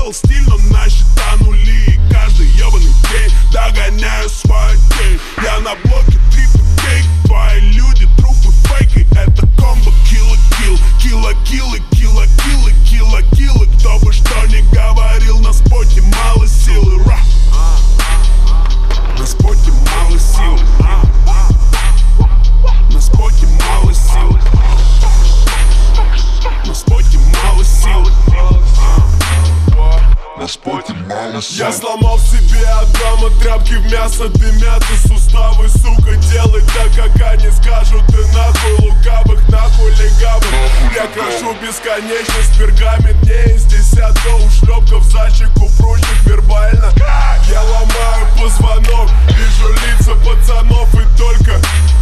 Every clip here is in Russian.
сделал стиль, но на счета нули. Каждый ебаный день догоняю свою тень. Я на блоке трипы кейк. Твои люди трупы фейки. Это комбо килла-килл. Килла-киллы, килла-киллы, килла-киллы. Кто бы что ни говорил, на споте мало силы. На споте мало сил. На споте мало сил. На споте мало сил. На споте мало сил. Я сломал себе от дома тряпки в мясо дымятся суставы, сука, делай так, как они скажут. И нахуй лукавых, нахуй легавых. Я крашу бесконечность, пергамент не из 10 ушлепков за щеку прущих вербально. Я ломаю позвонок, вижу лица пацанов и только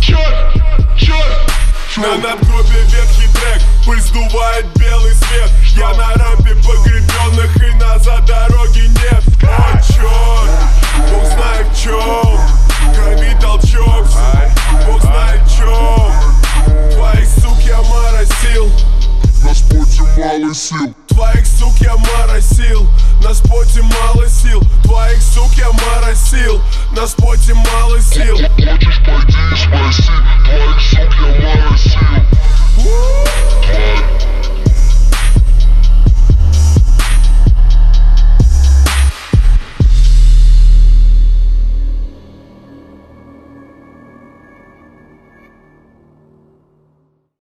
на надгробе ветхий трек, пыль сдувает белый свет. Я на рампе погребенных и назад дороги нет. О, чёрт, Бог знает в чём, в крови толчок, Бог знает в чём. Твоих сук я моросил. На споте мало сил.